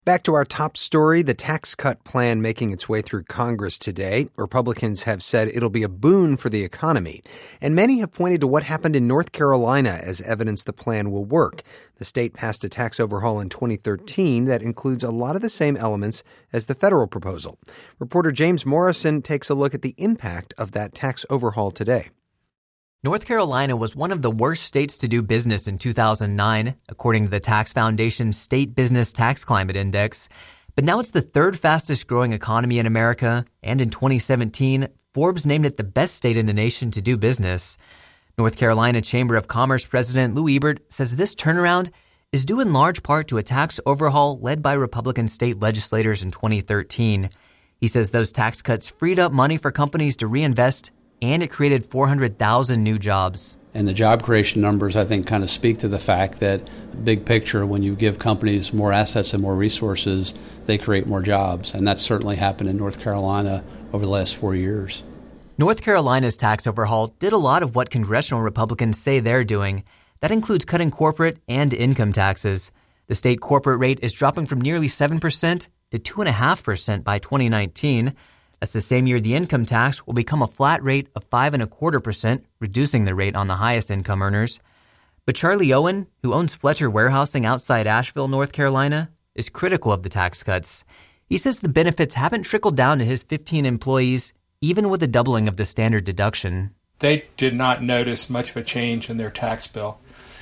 Back to our top story, the tax cut plan making its way through Congress today. Republicans have said it'll be a boon for the economy. And many have pointed to what happened in North Carolina as evidence the plan will work. The state passed a tax overhaul in 2013 that includes a lot of the same elements as the federal proposal. Reporter James Morrison takes a look at the impact of that tax overhaul today. North Carolina was one of the worst states to do business in 2009, according to the Tax Foundation's State Business Tax Climate Index. But now it's the third fastest growing economy in America, and in 2017, Forbes named it the best state in the nation to do business. North Carolina Chamber of Commerce President Lou Ebert says this turnaround is due in large part to a tax overhaul led by Republican state legislators in 2013. He says those tax cuts freed up money for companies to reinvest, and it created 400,000 new jobs. And the job creation numbers, I think, kind of speak to the fact that, big picture, when you give companies more assets and more resources, they create more jobs. And that's certainly happened in North Carolina over the last 4 years. North Carolina's tax overhaul did a lot of what congressional Republicans say they're doing. That includes cutting corporate and income taxes. The state corporate rate is dropping from nearly 7% to 2.5% by 2019. That's the same year the income tax will become a flat rate of 5.25%, reducing the rate on the highest income earners. But Charlie Owen, who owns Fletcher Warehousing outside Asheville, North Carolina, is critical of the tax cuts. He says the benefits haven't trickled down to his 15 employees, even with a doubling of the standard deduction. They did not notice much of a change in their tax bill.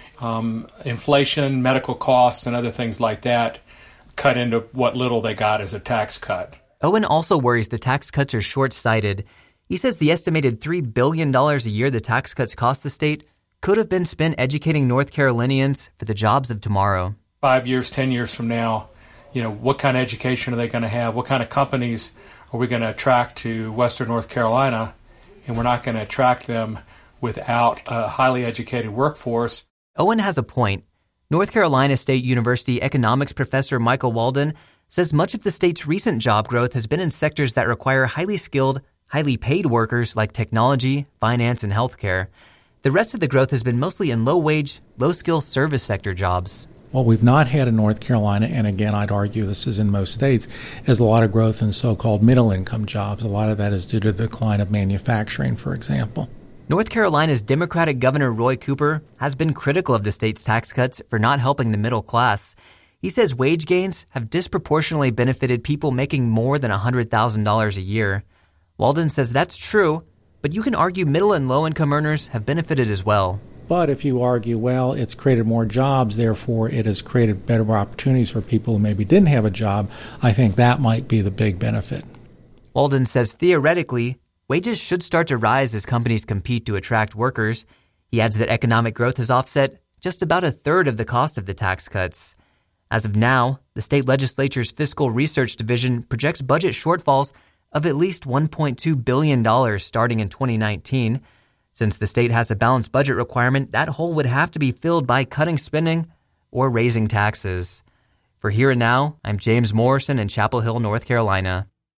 Inflation, medical costs, and other things like that cut into what little they got as a tax cut. Owen also worries the tax cuts are short-sighted. He says the estimated $3 billion a year the tax cuts cost the state could have been spent educating North Carolinians for the jobs of tomorrow. 5 years, 10 years from now, what kind of education are they going to have? What kind of companies are we going to attract to Western North Carolina? And we're not going to attract them without a highly educated workforce. Owen has a point. North Carolina State University economics professor Michael Walden says much of the state's recent job growth has been in sectors that require highly skilled, highly paid workers like technology, finance, and healthcare. The rest of the growth has been mostly in low-wage, low-skill service sector jobs. What we've not had in North Carolina, and again, I'd argue this is in most states, is a lot of growth in so-called middle-income jobs. A lot of that is due to the decline of manufacturing, for example. North Carolina's Democratic Governor Roy Cooper has been critical of the state's tax cuts for not helping the middle class. He says wage gains have disproportionately benefited people making more than $100,000 a year. Walden says that's true, but you can argue middle and low-income earners have benefited as well. But if you argue, well, it's created more jobs, therefore it has created better opportunities for people who maybe didn't have a job, I think that might be the big benefit. Walden says theoretically, wages should start to rise as companies compete to attract workers. He adds that economic growth has offset just about a third of the cost of the tax cuts. As of now, the state legislature's Fiscal Research Division projects budget shortfalls of at least $1.2 billion starting in 2019. Since the state has a balanced budget requirement, that hole would have to be filled by cutting spending or raising taxes. For Here and Now, I'm James Morrison in Chapel Hill, North Carolina.